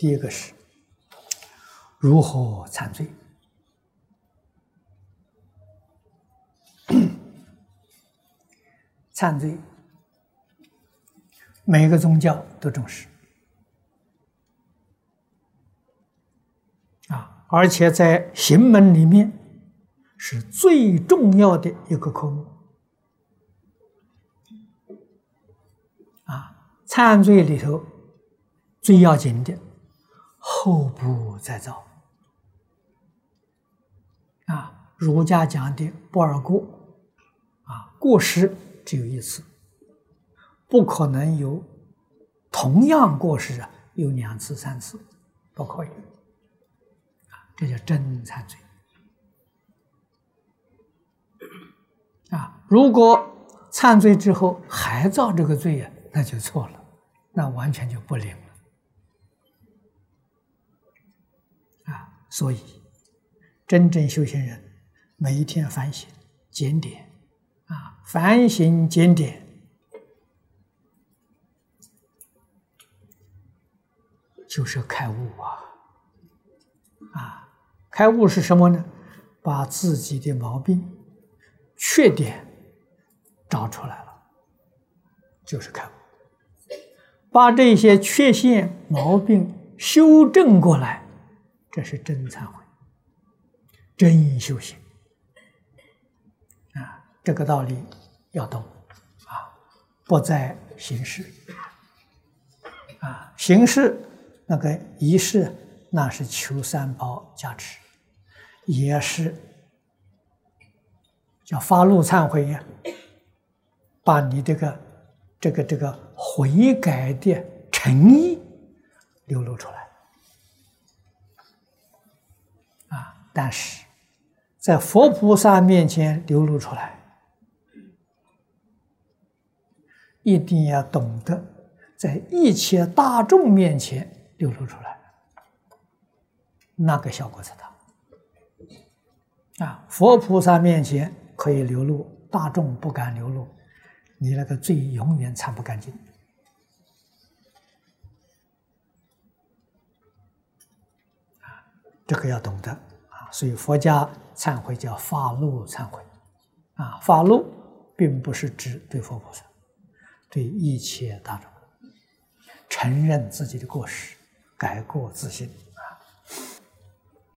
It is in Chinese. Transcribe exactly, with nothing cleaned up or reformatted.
第一个是如何忏罪。忏罪，每个宗教都重视啊，而且在行门里面是最重要的一个科目啊。忏罪里头最要紧的后不再造啊，儒家讲的不二过啊，过失只有一次，不可能有同样过失啊有两次三次，不可以啊，这叫真忏罪啊。如果忏罪之后还造这个罪呀、啊，那就错了，那完全就不灵了啊。所以真正修行人每一天反省检点啊，反省检点，就是开悟啊！啊，开悟是什么呢？把自己的毛病、缺点找出来了，就是开悟。把这些缺陷、毛病修正过来，这是真忏悔、真修行。啊，这个道理要懂啊，不在形式啊，形式那个仪式那是求三宝加持，也是叫发露忏悔呀，把你这个这个这个悔改的诚意流露出来啊，但是在佛菩萨面前流露出来，一定要懂得在一切大众面前流露出来，那个效果才大啊！佛菩萨面前可以流露，大众不敢流露，你那个罪永远忏不干净啊！这个要懂得啊！所以佛家忏悔叫发露忏悔啊，发露并不是指对佛菩萨，对一切大众承认自己的过失，改过自新。